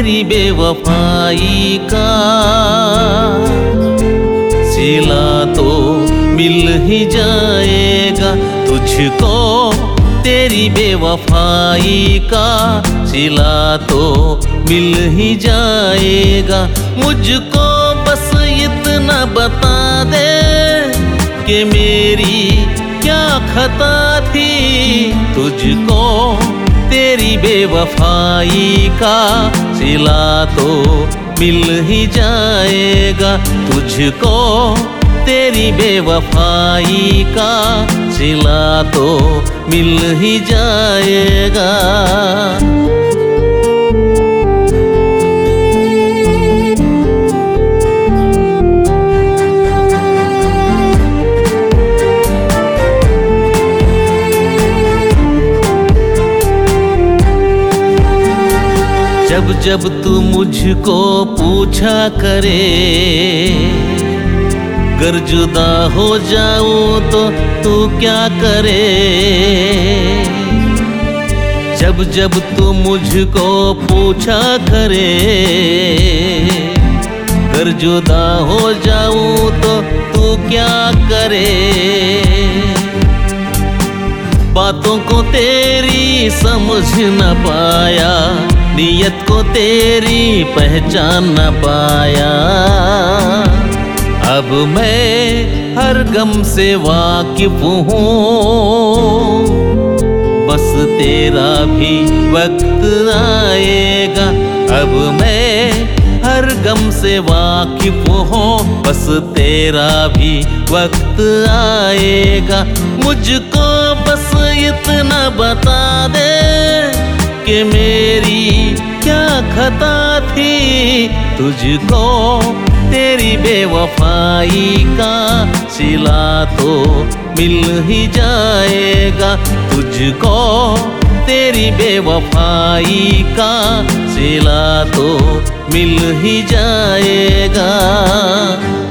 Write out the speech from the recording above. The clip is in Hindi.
तेरी बेवफाई का सिला तो मिल ही जाएगा तुझको। तेरी बेवफाई का सिला तो मिल ही जाएगा। मुझको बस इतना बता दे कि मेरी क्या खता थी तुझको। तेरी बेवफाई का सिला तो मिल ही जाएगा तुझको। तेरी बेवफाई का सिला तो मिल ही जाएगा। जब जब तू मुझको पूछा करे, गर जुदा हो जाऊं तो तू क्या करे। जब जब तू मुझको पूछा करे, गर जुदा हो जाऊं तो तू क्या करे। बातों को तेरी समझ न पाया, नियत को तेरी पहचान न पाया। अब मैं हर गम से वाकिफ हूँ, बस तेरा भी वक्त आएगा। अब मैं हर गम से वाकिफ हूँ, बस तेरा भी वक्त आएगा। मुझको बस इतना बता दे कि मेरी क्या खता थी तुझको। तेरी बेवफाई का सिला तो मिल ही जाएगा तुझको। तेरी बेवफाई का सिला तो मिल ही जाएगा।